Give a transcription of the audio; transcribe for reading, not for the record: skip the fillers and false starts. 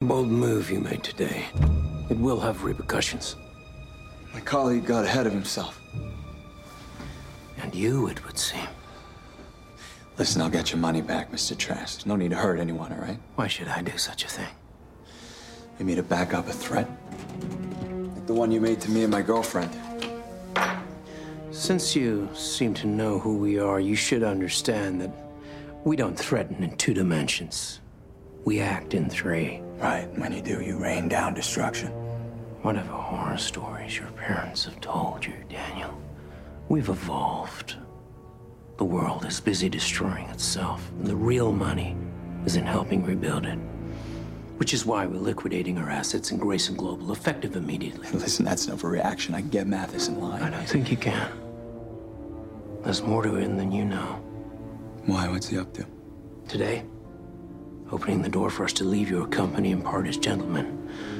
bold move you made today. It will have repercussions. My colleague got ahead of himself. And you, it would seem. Listen, I'll get your money back, Mr. Trask. No need to hurt anyone, all right? Why should I do such a thing? You mean to back up a threat? Like the one you made to me and my girlfriend. Since you seem to know who we are, you should understand that we don't threaten in 2 dimensions. We act in 3. Right, when you do, you rain down destruction. Whatever horror stories your parents have told you, Daniel, we've evolved. The world is busy destroying itself, and the real money is in helping rebuild it. Which is why we're liquidating our assets in Grayson Global, effective immediately. Listen, that's no overreaction. I can get Mathis in line. I don't think you can. There's more to him than you know. Why? What's he up to? Today, opening the door for us to leave your company and part as gentlemen.